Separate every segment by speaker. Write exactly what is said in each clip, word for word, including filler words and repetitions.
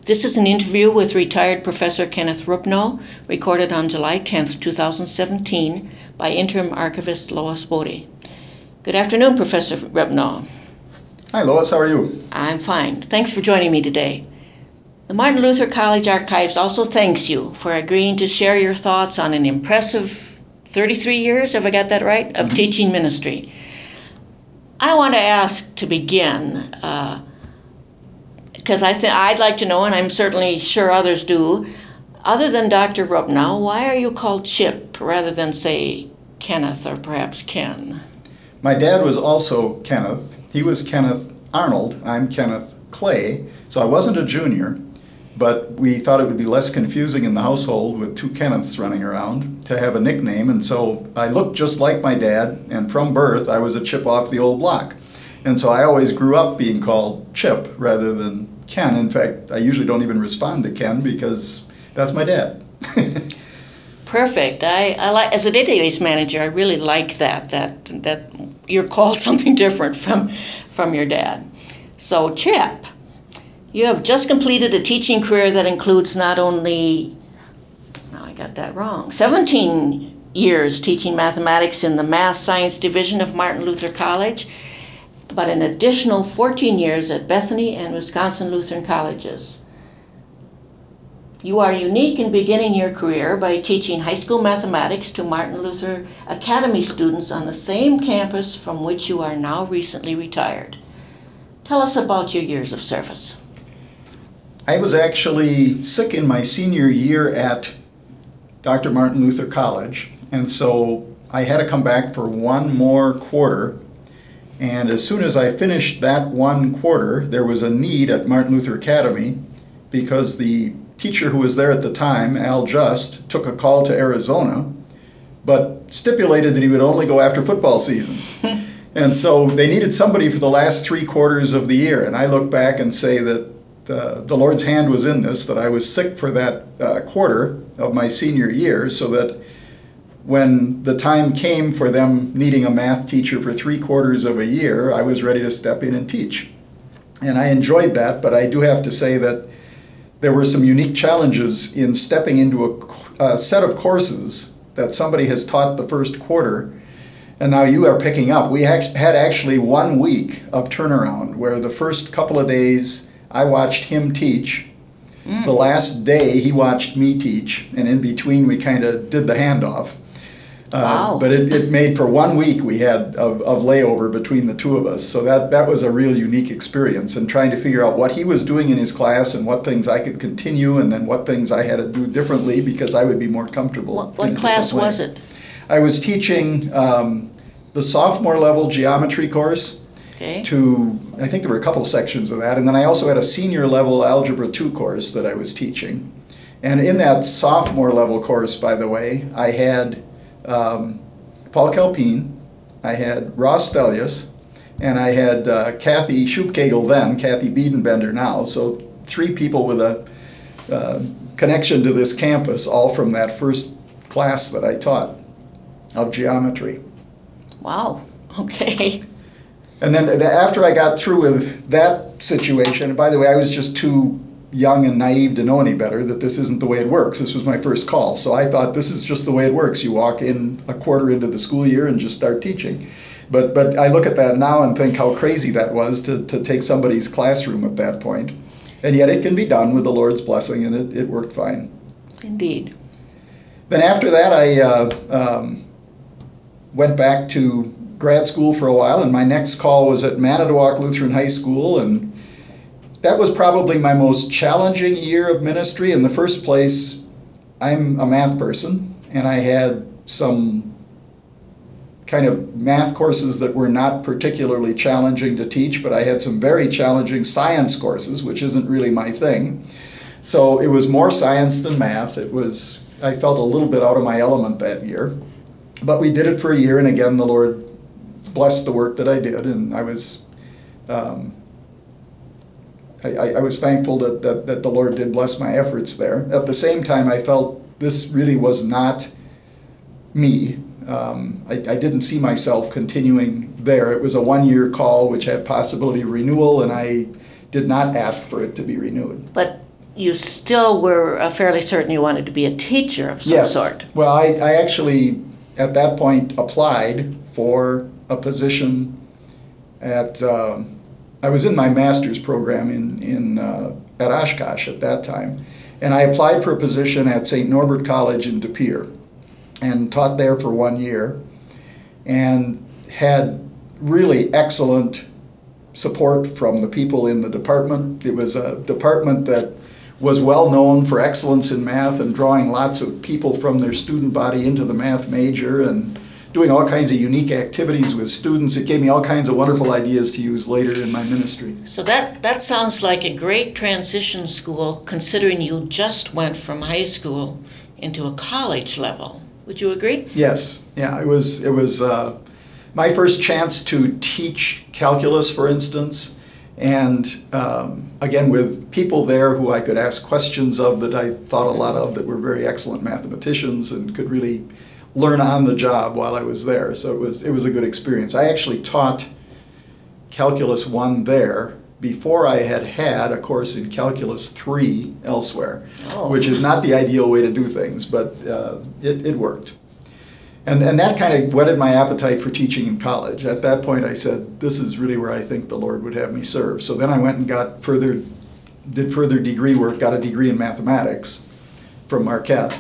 Speaker 1: This is an interview with retired Professor Kenneth Rupno, recorded on July tenth, two thousand seventeen, by interim archivist Lois Bodie. Good afternoon, Professor Rupno.
Speaker 2: Hi, Lois. How are you?
Speaker 1: I'm fine. Thanks for joining me today. The Martin Luther College Archives also thanks you for agreeing to share your thoughts on an impressive thirty-three years, have I got that right, of
Speaker 2: Mm-hmm.
Speaker 1: teaching ministry. I want to ask to begin, uh, because I think I'd like to know, and I'm certainly sure others do, other than Doctor Rupno, why are you called Chip rather than, say, Kenneth or perhaps Ken?
Speaker 2: My dad was also Kenneth. He was Kenneth Arnold. I'm Kenneth Clay. So I wasn't a junior, but we thought it would be less confusing in the household with two Kenneths running around to have a nickname. And so I looked just like my dad, and from birth I was a chip off the old block. And so I always grew up being called Chip rather than Ken. In fact, I usually don't even respond to Ken because that's my dad.
Speaker 1: Perfect. I, I like, as a database manager, I really like that, that that you're called something different from from your dad. So, Chip, you have just completed a teaching career that includes not only, now I got that wrong, seventeen years teaching mathematics in the Math Science Division of Martin Luther College, but an additional fourteen years at Bethany and Wisconsin Lutheran Colleges. You are unique in beginning your career by teaching high school mathematics to Martin Luther Academy students on the same campus from which you are now recently retired. Tell us about your years of service.
Speaker 2: I was actually sick in my senior year at Doctor Martin Luther College, and so I had to come back for one more quarter. And as soon as I finished that one quarter, there was a need at Martin Luther Academy because the teacher who was there at the time, Al Just, took a call to Arizona, but stipulated that he would only go after football season. And so they needed somebody for the last three quarters of the year. And I look back and say that uh, the Lord's hand was in this, that I was sick for that uh, quarter of my senior year, so that when the time came for them needing a math teacher for three quarters of a year, I was ready to step in and teach. And I enjoyed that, but I do have to say that there were some unique challenges in stepping into a, a set of courses that somebody has taught the first quarter, and now you are picking up. We act, had actually one week of turnaround where the first couple of days I watched him teach. Mm. The last day he watched me teach, and in between we kind of did the handoff. Uh,
Speaker 1: wow.
Speaker 2: But it, it made for one week we had of, of layover between the two of us. So that, that was a real unique experience, and trying to figure out what he was doing in his class and what things I could continue and then what things I had to do differently because I would be more comfortable.
Speaker 1: What, what class was it?
Speaker 2: I was teaching um, the sophomore level geometry course.
Speaker 1: Okay.
Speaker 2: To, I think there were a couple sections of that. And then I also had a senior level Algebra two course that I was teaching. And in that sophomore level course, by the way, I had Um, Paul Calpine, I had Ross Stelius, and I had uh, Kathy Schupkegel then, Kathy Biedenbender now, so three people with a uh, connection to this campus, all from that first class that I taught of geometry.
Speaker 1: Wow, okay.
Speaker 2: And then after I got through with that situation, and by the way, I was just too young and naive to know any better that this isn't the way it works. This was my first call, so I thought this is just the way it works. You walk in a quarter into the school year and just start teaching. But but I look at that now and think how crazy that was to, to take somebody's classroom at that point. And yet it can be done with the Lord's blessing, and it, it worked fine.
Speaker 1: Indeed.
Speaker 2: Then after that, I uh, um, went back to grad school for a while, and my next call was at Manitowoc Lutheran High School, and that was probably my most challenging year of ministry. In the first place, I'm a math person, and I had some kind of math courses that were not particularly challenging to teach, but I had some very challenging science courses, which isn't really my thing. So it was more science than math. It was, I felt a little bit out of my element that year. But we did it for a year, and again, the Lord blessed the work that I did, and I was um, I, I was thankful that, that, that the Lord did bless my efforts there. At the same time, I felt this really was not me. Um, I, I didn't see myself continuing there. It was a one-year call which had possibility of renewal, and I did not ask for it to be renewed.
Speaker 1: But you still were uh, fairly certain you wanted to be a teacher of some
Speaker 2: Yes.
Speaker 1: sort.
Speaker 2: Well, I, I actually, at that point, applied for a position at, um, I was in my master's program in, in uh, at Oshkosh at that time, and I applied for a position at Saint Norbert College in De Pere and taught there for one year and had really excellent support from the people in the department. It was a department that was well known for excellence in math and drawing lots of people from their student body into the math major and doing all kinds of unique activities with students. It gave me all kinds of wonderful ideas to use later in my ministry.
Speaker 1: So that, that sounds like a great transition school, considering you just went from high school into a college level. Would you agree?
Speaker 2: Yes. Yeah, it was, it was uh, my first chance to teach calculus, for instance, and um, again with people there who I could ask questions of that I thought a lot of, that were very excellent mathematicians and could really learn on the job while I was there. So it was it was a good experience. I actually taught Calculus one there before I had had a course in Calculus three elsewhere,
Speaker 1: Oh.
Speaker 2: which is not the ideal way to do things, but uh, it, it worked. And, and that kind of whetted my appetite for teaching in college. At that point I said, this is really where I think the Lord would have me serve. So then I went and got further, did further degree work, got a degree in mathematics from Marquette,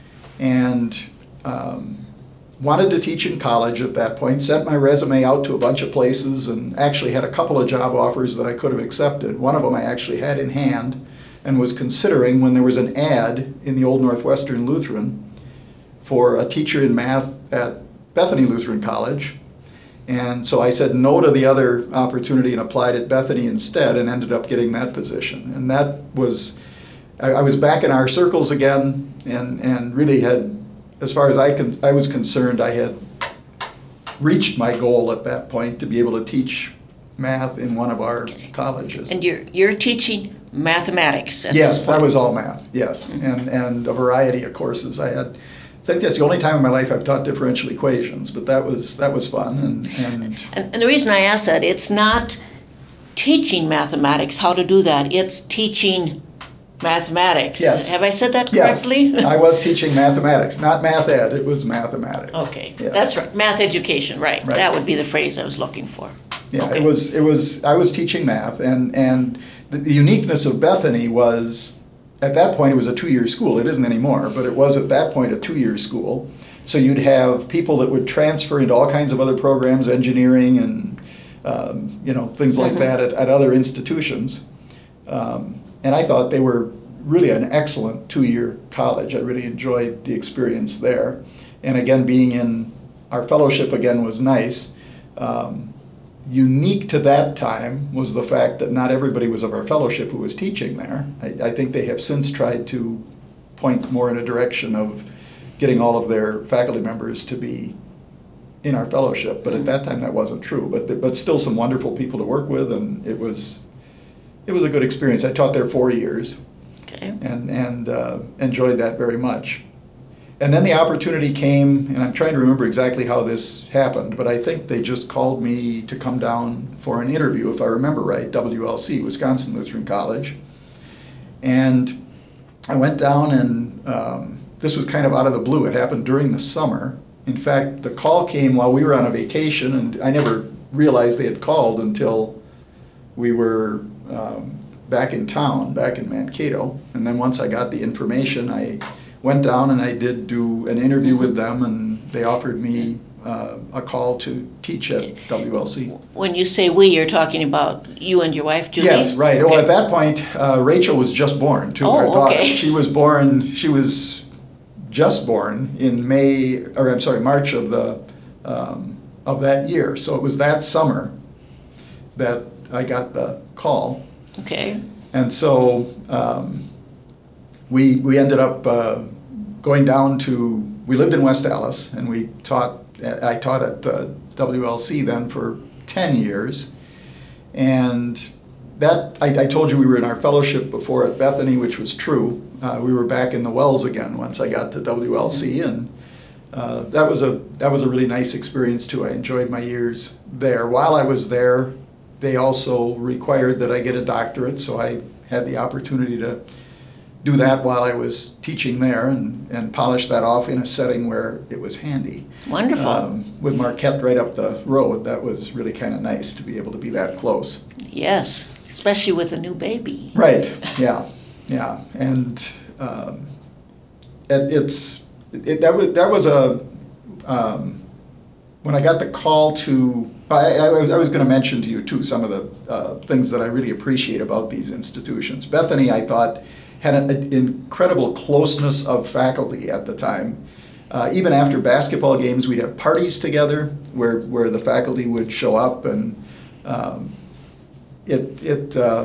Speaker 2: and um, wanted to teach in college at that point, sent my resume out to a bunch of places and actually had a couple of job offers that I could have accepted. One of them I actually had in hand and was considering when there was an ad in the Old Northwestern Lutheran for a teacher in math at Bethany Lutheran College. And so I said no to the other opportunity and applied at Bethany instead and ended up getting that position. And that was, I, I was back in our circles again and, and really had, as far as I, can, I was concerned, I had reached my goal at that point to be able to teach math in one of our
Speaker 1: Okay.
Speaker 2: colleges.
Speaker 1: And you're, you're teaching mathematics at
Speaker 2: Yes,
Speaker 1: this
Speaker 2: that
Speaker 1: point.
Speaker 2: was all math, yes,
Speaker 1: Mm-hmm.
Speaker 2: and, and a variety of courses. I had, I think that's the only time in my life I've taught differential equations, but that was that was fun. And, and
Speaker 1: And, and the reason I ask that, it's not teaching mathematics, how to do that. It's teaching mathematics.
Speaker 2: Yes.
Speaker 1: Have I said that
Speaker 2: yes,
Speaker 1: correctly?
Speaker 2: I was teaching mathematics, not math ed, it was mathematics.
Speaker 1: Okay,
Speaker 2: Yes.
Speaker 1: that's right. Math education, right.
Speaker 2: Right.
Speaker 1: That would be the phrase I was looking for.
Speaker 2: Yeah,
Speaker 1: Okay.
Speaker 2: it was, it was, I was teaching math, and, and the, the uniqueness of Bethany was, at that point it was a two-year school. It isn't anymore, but it was at that point a two-year school. So you'd have people that would transfer into all kinds of other programs, engineering and um, you know, things like
Speaker 1: Mhm.
Speaker 2: that at, at other institutions. Um, and I thought they were really an excellent two-year college. I really enjoyed the experience there. And again, being in our fellowship again was nice. Um, unique to that time was the fact that not everybody was of our fellowship who was teaching there. I, I think they have since tried to point more in a direction of getting all of their faculty members to be in our fellowship, but at that time that wasn't true. But but still some wonderful people to work with, and it was it was a good experience. I taught there four years,
Speaker 1: Okay.
Speaker 2: and and uh, enjoyed that very much. And then the opportunity came, and I'm trying to remember exactly how this happened, but I think they just called me to come down for an interview, if I remember right, W L C, Wisconsin Lutheran College. And I went down, and um, this was kind of out of the blue. It happened during the summer. In fact, the call came while we were on a vacation, and I never realized they had called until we were um, back in town, back in Mankato. And then once I got the information, I went down and I did do an interview with them, and they offered me uh, a call to teach at W L C.
Speaker 1: When you say we, you're talking about you and your wife, Judy?
Speaker 2: Yes, right.
Speaker 1: Okay.
Speaker 2: Oh, at that point, uh, Rachel was just born, too.
Speaker 1: Oh,
Speaker 2: our daughter.
Speaker 1: okay.
Speaker 2: She was born. She was just born in May, or I'm sorry, March of the um, of that year. So it was that summer that I got the call.
Speaker 1: Okay.
Speaker 2: And so um, we we ended up uh, going down to, we lived in West Allis, and we taught, I taught at uh, W L C then for ten years. And that, I, I told you we were in our fellowship before at Bethany, which was true. Uh, we were back in the Wells again once I got to W L C, and uh, that was a that was a really nice experience too. I enjoyed my years there. While I was there, they also required that I get a doctorate, so I had the opportunity to do that while I was teaching there and, and polish that off in a setting where it was handy.
Speaker 1: Wonderful.
Speaker 2: Um, with Marquette right up the road, that was really kind of nice to be able to be that close.
Speaker 1: Yes, especially with a new baby.
Speaker 2: Right, yeah, yeah. And um, it, it's, it, that was, that was a, um, when I got the call to, I, I, I was going to mention to you too some of the uh, things that I really appreciate about these institutions. Bethany, I thought, had an, an incredible closeness of faculty at the time. Uh, even after basketball games, we'd have parties together where, where the faculty would show up, and um, it, it uh,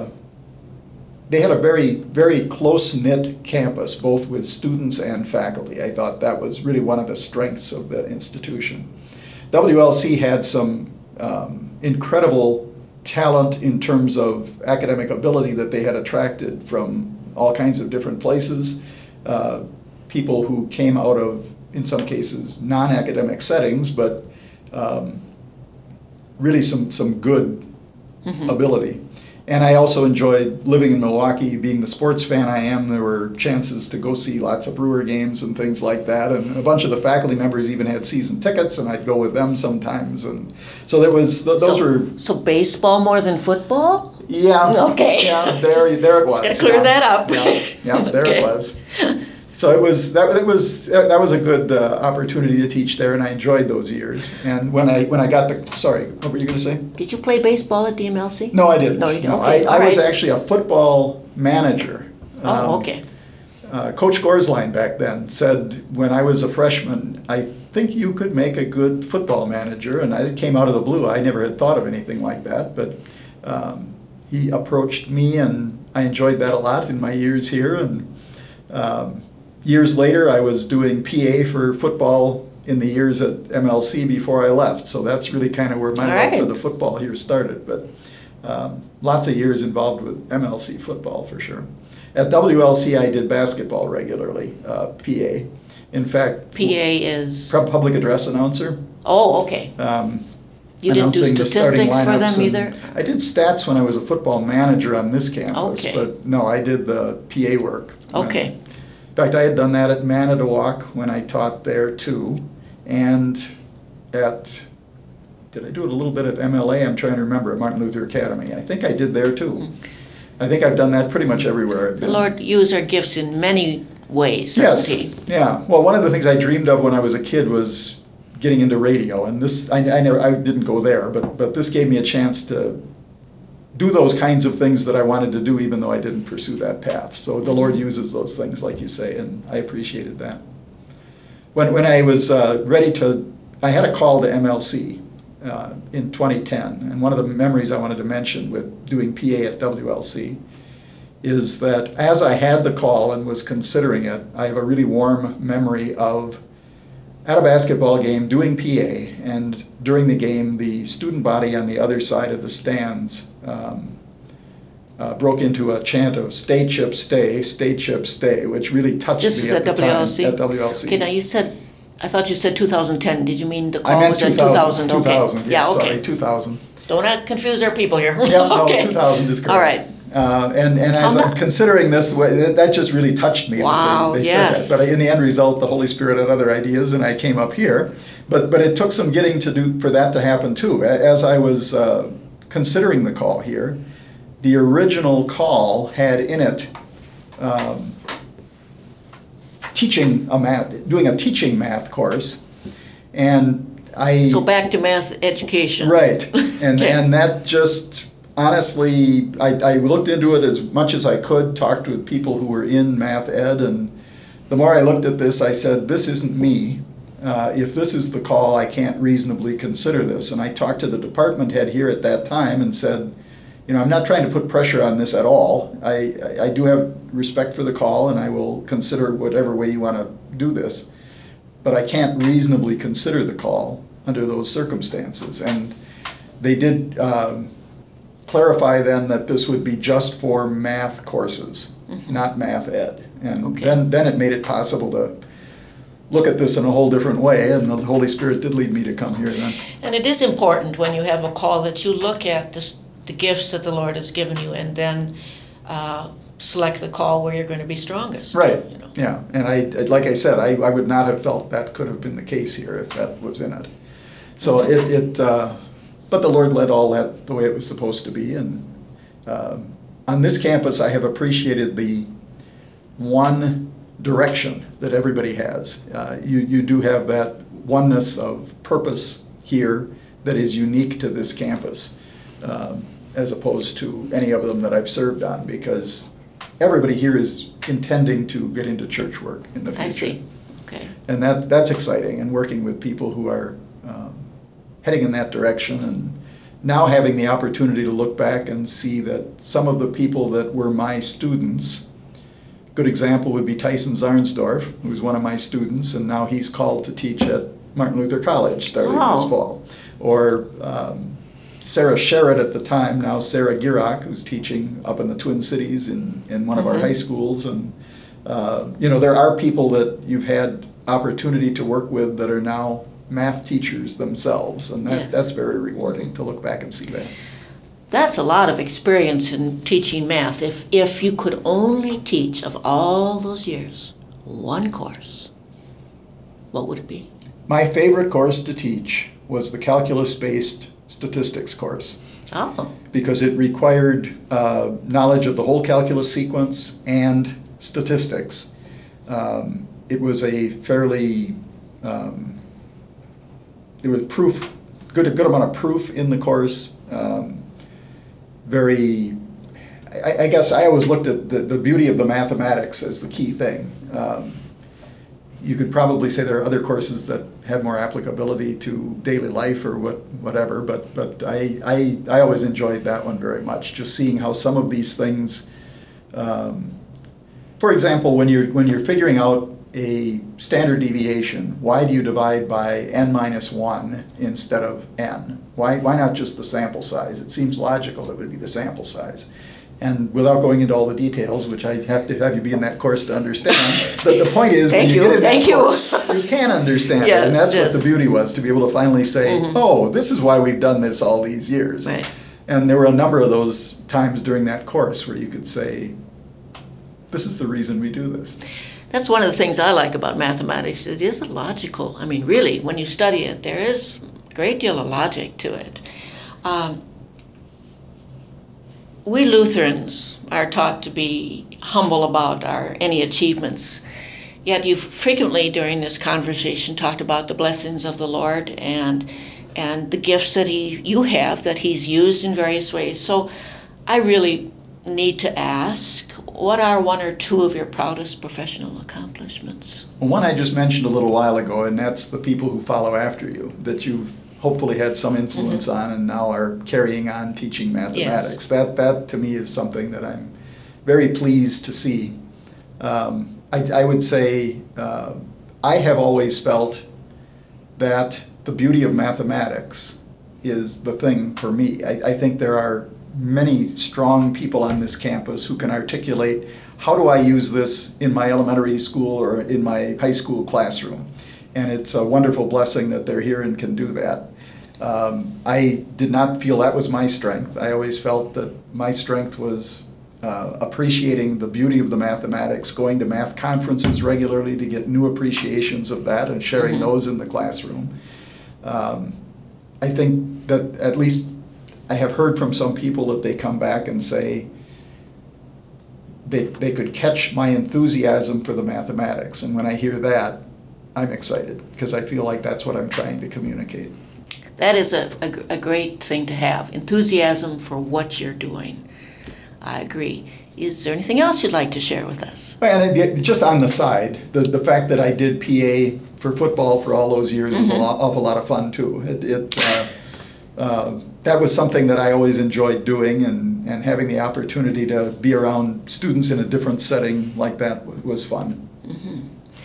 Speaker 2: they had a very, very close-knit campus, both with students and faculty. I thought that was really one of the strengths of the institution. W L C had some um, incredible talent in terms of academic ability that they had attracted from all kinds of different places. Uh, people who came out of, in some cases, non-academic settings, but um, really some, some good mm-hmm. ability. And I also enjoyed living in Milwaukee, being the sports fan I am. There were chances to go see lots of Brewer games and things like that. And a bunch of the faculty members even had season tickets, and I'd go with them sometimes. And so there was, th- those
Speaker 1: so,
Speaker 2: were...
Speaker 1: So baseball more than football?
Speaker 2: Yeah.
Speaker 1: Okay.
Speaker 2: Yeah, there, there it was.
Speaker 1: Just gotta clear
Speaker 2: yeah.
Speaker 1: that up.
Speaker 2: Yeah, yeah, there
Speaker 1: Okay.
Speaker 2: it was. So it was that. It was that was a good uh, opportunity to teach there, and I enjoyed those years. And when I when I got the sorry, what were you going to say?
Speaker 1: Did you play baseball at D M L C?
Speaker 2: No, I didn't.
Speaker 1: No, you didn't.
Speaker 2: No,
Speaker 1: Okay.
Speaker 2: I, I
Speaker 1: right.
Speaker 2: was actually a football manager.
Speaker 1: Oh,
Speaker 2: Um,
Speaker 1: okay.
Speaker 2: Uh, Coach Gorsline back then said when I was a freshman, I think you could make a good football manager, and I came out of the blue. I never had thought of anything like that, but um, he approached me, and I enjoyed that a lot in my years here. And um, years later, I was doing P A for football in the years at M L C before I left. So that's really kind of where my
Speaker 1: All
Speaker 2: love
Speaker 1: right.
Speaker 2: for the football here started. But um, lots of years involved with M L C football for sure. At W L C, I did basketball regularly, uh, P A. In fact,
Speaker 1: P A is?
Speaker 2: public address announcer.
Speaker 1: Oh, okay.
Speaker 2: Um,
Speaker 1: You didn't do statistics for them either?
Speaker 2: I did stats when I was a football manager on this campus,
Speaker 1: Okay.
Speaker 2: but no, I did the P A work.
Speaker 1: Okay.
Speaker 2: When, in fact, I had done that at Manitowoc when I taught there too, and at, did I do it a little bit at M L A? I'm trying to remember, at Martin Luther Academy. I think I did there too. I think I've done that pretty much everywhere I've been.
Speaker 1: The Lord used our gifts in many ways,
Speaker 2: yes,
Speaker 1: doesn't He?
Speaker 2: Yeah. Well, one of the things I dreamed of when I was a kid was getting into radio, and this I, I never I didn't go there, but but this gave me a chance to do those kinds of things that I wanted to do, even though I didn't pursue that path. So the Lord uses those things, like you say, and I appreciated that. When when I was uh, ready to, I had a call to M L C uh, in twenty ten, and one of the memories I wanted to mention with doing P A at W L C is that as I had the call and was considering it, I have a really warm memory of at a basketball game doing P A, and during the game, the student body on the other side of the stands um, uh, broke into a chant of "Stay Chip, stay, stay Chip, stay," which really touched
Speaker 1: This
Speaker 2: me
Speaker 1: is
Speaker 2: at,
Speaker 1: at
Speaker 2: the
Speaker 1: W L C?
Speaker 2: time at W L C.
Speaker 1: Okay, now you said, I thought you said two thousand ten. Did you mean the
Speaker 2: I
Speaker 1: call
Speaker 2: meant
Speaker 1: was at two
Speaker 2: two
Speaker 1: thousand?
Speaker 2: thousand.
Speaker 1: Okay.
Speaker 2: two thousand, yes,
Speaker 1: Yeah, okay.
Speaker 2: sorry, two thousand.
Speaker 1: Don't not confuse our people here.
Speaker 2: Yeah, no,
Speaker 1: Okay.
Speaker 2: two thousand is correct.
Speaker 1: All right.
Speaker 2: Uh, and and as
Speaker 1: How
Speaker 2: I'm
Speaker 1: mu-
Speaker 2: considering this, that that just really touched me.
Speaker 1: Wow,
Speaker 2: that they, they
Speaker 1: yes.
Speaker 2: said that. But in the end result, the Holy Spirit had other ideas, and I came up here. But but it took some getting to do for that to happen too. As I was uh, considering the call here, the original call had in it um, teaching a math, doing a teaching math course, and I.
Speaker 1: So back to math education.
Speaker 2: Right, and
Speaker 1: Okay.
Speaker 2: and that just. Honestly, I, I looked into it as much as I could, talked with people who were in math ed, and the more I looked at this, I said, this isn't me. Uh, if this is the call, I can't reasonably consider this. And I talked to the department head here at that time and said, you know, I'm not trying to put pressure on this at all. I, I, I do have respect for the call, and I will consider whatever way you want to do this. But I can't reasonably consider the call under those circumstances. And they did... Um, clarify then that this would be just for math courses, mm-hmm. not math ed. And okay. then, then it made it possible to look at this in a whole different way, and the Holy Spirit did lead me to come here then.
Speaker 1: And it is important when you have a call that you look at this, the gifts that the Lord has given you, and then uh, select the call where you're going to be strongest.
Speaker 2: Right.
Speaker 1: You know.
Speaker 2: Yeah. And I, like I said, I, I would not have felt that could have been the case here if that was in it. So
Speaker 1: Mhm.
Speaker 2: it, it uh, but the Lord led all that the way it was supposed to be. And um, on this campus, I have appreciated the one direction that everybody has. Uh, you, you do have that oneness of purpose here that is unique to this campus, um, as opposed to any of them that I've served on, because everybody here is intending to get into church work in the future.
Speaker 1: I see. Okay.
Speaker 2: And that, that's exciting, and working with people who are um, heading in that direction, and now having the opportunity to look back and see that some of the people that were my students, good example would be Tyson Zarnsdorf, who was one of my students, and now he's called to teach at Martin Luther College starting
Speaker 1: Oh.
Speaker 2: this fall. Or um, Sarah Sherritt at the time, now Sarah Girock, who's teaching up in the Twin Cities in, in one of
Speaker 1: Mhm.
Speaker 2: our high schools. And, uh, you know, there are people that you've had opportunity to work with that are now math teachers themselves, and that,
Speaker 1: Yes.
Speaker 2: that's very rewarding to look back and see that.
Speaker 1: That's a lot of experience in teaching math. If if you could only teach of all those years one course, what would it be?
Speaker 2: My favorite course to teach was the calculus-based statistics course,
Speaker 1: Oh,
Speaker 2: because it required uh, knowledge of the whole calculus sequence and statistics. Um, it was a fairly, um, it was proof, good, a good amount of proof in the course. Um, very, I, I guess I always looked at the, the beauty of the mathematics as the key thing. Um, you could probably say there are other courses that have more applicability to daily life or what, whatever, but, but I, I, I always enjoyed that one very much, just seeing how some of these things, um, for example, when you're, when you're figuring out a standard deviation, why do you divide by n minus one instead of n? Why, why not just the sample size? It seems logical it would be the sample size. And without going into all the details, which I have to have you be in that course to understand, the, the point is, when
Speaker 1: Thank
Speaker 2: you,
Speaker 1: you,
Speaker 2: get in
Speaker 1: thank
Speaker 2: that
Speaker 1: you.
Speaker 2: course, you can understand it.
Speaker 1: Yes,
Speaker 2: And that's
Speaker 1: yes.
Speaker 2: what the beauty was, to be able to finally say,
Speaker 1: Mhm.
Speaker 2: oh, this is why we've done this all these years.
Speaker 1: Right.
Speaker 2: And there were a number of those times during that course where you could say, this is the reason we do this.
Speaker 1: That's one of the things I like about mathematics. It is logical. I mean, really, when you study it, there is a great deal of logic to it. Um, we Lutherans are taught to be humble about our any achievements. Yet you've frequently during this conversation talked about the blessings of the Lord and and the gifts that he you have that he's used in various ways. So I really need to ask, what are one or two of your proudest professional accomplishments?
Speaker 2: Well, one I just mentioned a little while ago, and that's the people who follow after you, that you've hopefully had some influence
Speaker 1: Mm-hmm.
Speaker 2: on and now are carrying on teaching mathematics.
Speaker 1: Yes.
Speaker 2: That, that to me is something that I'm very pleased to see. Um, I, I would say uh, I have always felt that the beauty of mathematics is the thing for me. I, I think there are many strong people on this campus who can articulate, how do I use this in my elementary school or in my high school classroom? And it's a wonderful blessing that they're here and can do that. Um, I did not feel that was my strength. I always felt that my strength was uh, appreciating the beauty of the mathematics, going to math conferences regularly to get new appreciations of that and sharing
Speaker 1: Mm-hmm.
Speaker 2: those in the classroom. Um, I think that at least I have heard from some people that they come back and say they, they could catch my enthusiasm for the mathematics. And when I hear that, I'm excited, because I feel like that's what I'm trying to communicate.
Speaker 1: That is a, a, a great thing to have, enthusiasm for what you're doing. I agree. Is there anything else you'd like to share with us?
Speaker 2: And it, just on the side, the, the fact that I did P A for football for all those years was
Speaker 1: Mm-hmm.
Speaker 2: an awful lot of fun too. It, it uh, uh, that was something that I always enjoyed doing, and, and having the opportunity to be around students in a different setting like that was fun.
Speaker 1: Mm-hmm.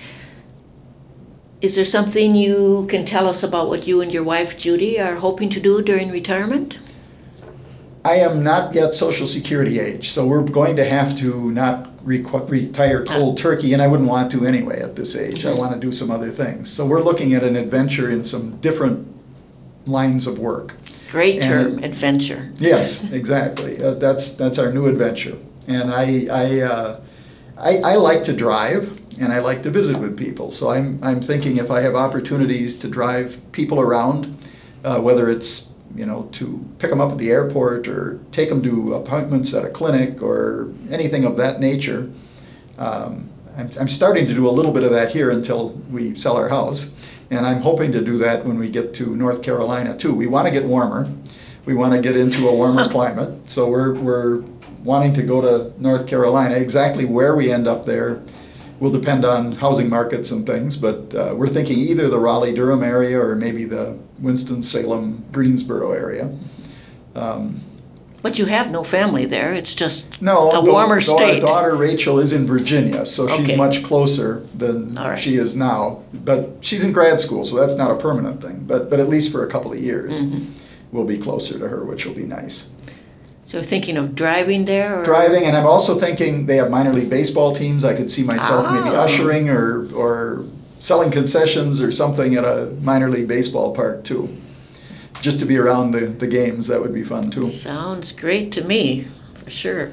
Speaker 1: Is there something you can tell us about what you and your wife Judy are hoping to do during retirement?
Speaker 2: I am not yet Social Security age, so we're going to have to not requ- retire cold turkey, and I wouldn't want to anyway at this age.
Speaker 1: Mm-hmm.
Speaker 2: I want to do some other things. So we're looking at an adventure in some different lines of work.
Speaker 1: Great term,
Speaker 2: And,
Speaker 1: adventure.
Speaker 2: yes, exactly. Uh, that's that's our new adventure. And I, I, uh, I, I like to drive, and I like to visit with people. So I'm, I'm thinking if I have opportunities to drive people around, uh, whether it's, you know, to pick them up at the airport or take them to appointments at a clinic or anything of that nature. Um, I'm, I'm starting to do a little bit of that here until we sell our house, and I'm hoping to do that when we get to North Carolina too. We want to get warmer. We want to get into a warmer climate, so we're, we're wanting to go to North Carolina. Exactly where we end up there will depend on housing markets and things, but uh, we're thinking either the Raleigh-Durham area or maybe the Winston-Salem, Greensboro area. Um,
Speaker 1: But you have no family there. It's just
Speaker 2: no,
Speaker 1: a
Speaker 2: though-
Speaker 1: warmer
Speaker 2: though
Speaker 1: state.
Speaker 2: Our daughter Rachel is in Virginia, so she's
Speaker 1: Okay.
Speaker 2: much closer than
Speaker 1: All right.
Speaker 2: she is now. But she's in grad school, so that's not a permanent thing. But but at least for a couple of years,
Speaker 1: Mhm.
Speaker 2: we'll be closer to her, which will be nice.
Speaker 1: So thinking of driving there? Or?
Speaker 2: Driving, and I'm also thinking they have minor league baseball teams. I could see myself maybe
Speaker 1: Oh.
Speaker 2: ushering or or selling concessions or something at a minor league baseball park too. Just to be around the, the games, that would be fun too.
Speaker 1: Sounds great to me, for sure.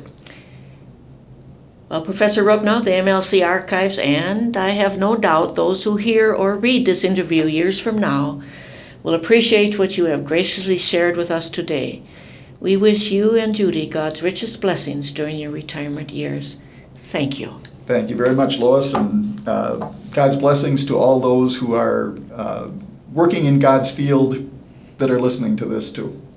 Speaker 1: Well, Professor Rupno, the M L C Archives, and I have no doubt those who hear or read this interview years from now will appreciate what you have graciously shared with us today. We wish you and Judy God's richest blessings during your retirement years. Thank you.
Speaker 2: Thank you very much, Lois, and uh, God's blessings to all those who are uh, working in God's field that are listening to this too.